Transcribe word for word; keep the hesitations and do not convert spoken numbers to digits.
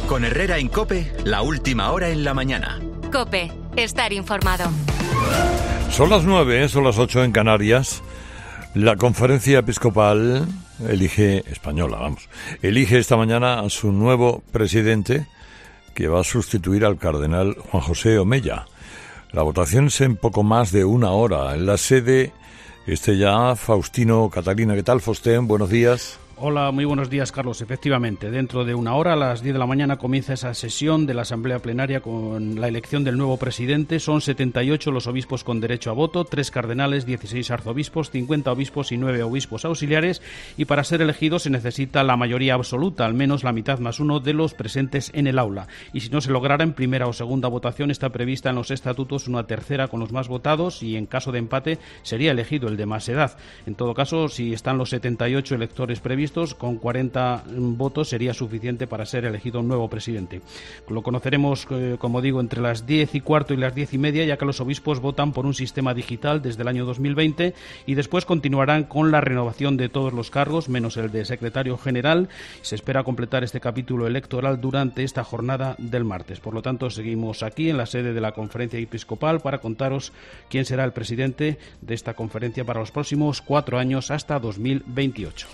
Con Herrera en COPE, la última hora en la mañana. COPE, estar informado. Son las nueve, son las ocho en Canarias. La Conferencia Episcopal elige, española, vamos, elige esta mañana a su nuevo presidente, que va a sustituir al cardenal Juan José Omella. La votación es en poco más de una hora. En la sede esté ya Faustino Catalina. ¿Qué tal, Faustén? Buenos días. Hola, muy buenos días, Carlos. Efectivamente, dentro de una hora, a las diez de la mañana, comienza esa sesión de la Asamblea Plenaria con la elección del nuevo presidente. Son setenta y ocho los obispos con derecho a voto, tres cardenales, dieciséis arzobispos, cincuenta obispos y nueve obispos auxiliares. Y para ser elegido se necesita la mayoría absoluta, al menos la mitad más uno de los presentes en el aula. Y si no se lograra en primera o segunda votación, está prevista en los estatutos una tercera con los más votados y en caso de empate sería elegido el de más edad. En todo caso, si están los setenta y ocho electores previstos, con cuarenta votos sería suficiente para ser elegido un nuevo presidente. Lo conoceremos, eh, como digo, entre las diez y cuarto y las diez y media, ya que los obispos votan por un sistema digital desde el año dos mil veinte y después continuarán con la renovación de todos los cargos, menos el de secretario general. Se espera completar este capítulo electoral durante esta jornada del martes. Por lo tanto, seguimos aquí en la sede de la Conferencia Episcopal para contaros quién será el presidente de esta conferencia para los próximos cuatro años hasta dos mil veintiocho.